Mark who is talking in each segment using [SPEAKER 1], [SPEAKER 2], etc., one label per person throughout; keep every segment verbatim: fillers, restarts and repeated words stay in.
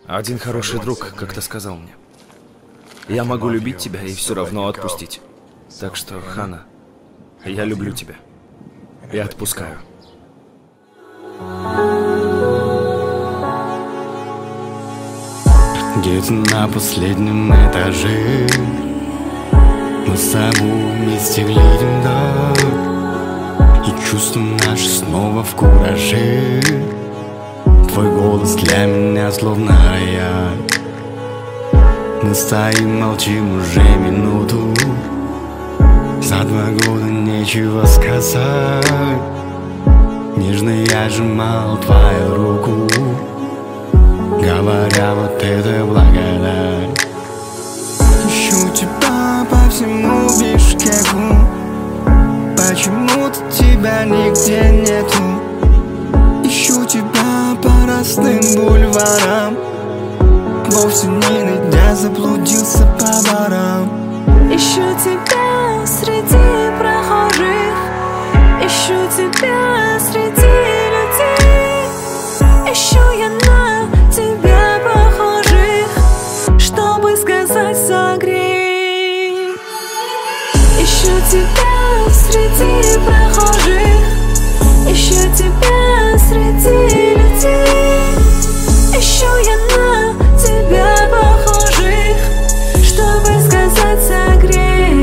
[SPEAKER 1] Один хороший друг как-то сказал мне: я могу любить тебя и все равно отпустить. Так что, Хана, я люблю тебя и отпускаю.
[SPEAKER 2] Где-то на последнем этаже мы с тобой вместе глядим вдаль, и чувства наши снова в кураже. Твой голос для меня словно рояль. Мы стоим, молчим уже минуту. За два года нечего сказать. Нежно я сжимал твою руку, говоря, вот это благодать. Ищу тебя по всему Бишкеку, почему-то тебя нигде нету. Ищу тебя по простым бульварам, вовсе не найдя, заблудился по барам.
[SPEAKER 3] Ищу тебя среди прохожих, ищу тебя среди людей. Ищу я на тебя похожих, чтобы сказать согрей. Ищу тебя среди прохожих, ищу тебя среди людей. Ищу я на тебя похожих, чтобы сказать согрей.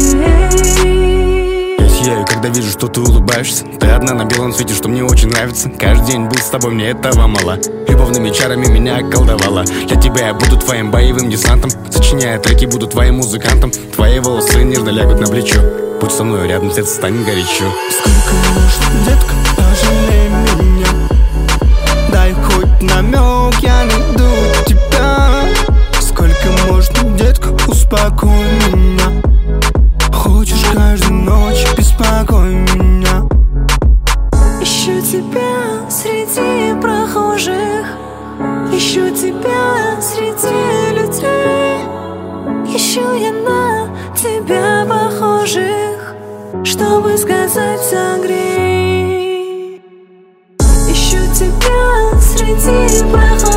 [SPEAKER 2] Я сияю, когда вижу, что ты улыбаешься. Ты одна на белом свете, что мне очень нравится. Каждый день был с тобой, мне этого мало. Любовными чарами меня околдовала. Для тебя я буду твоим боевым десантом. Сочиняя треки, буду твоим музыкантом. Твои волосы нежно лягут на плечо. Будь со мной рядом, сердце станет горячо.
[SPEAKER 4] Сколько можно, детка, пожалей меня. Дай хоть намек, я найду тебя. Сколько можно, детка, успокой меня. Хочешь каждую ночь, беспокой меня.
[SPEAKER 3] Ищу тебя среди прохожих, ищу тебя среди людей. Ищу я на тебя похожих, чтобы сказать согрей. Ищу тебя среди прохожих.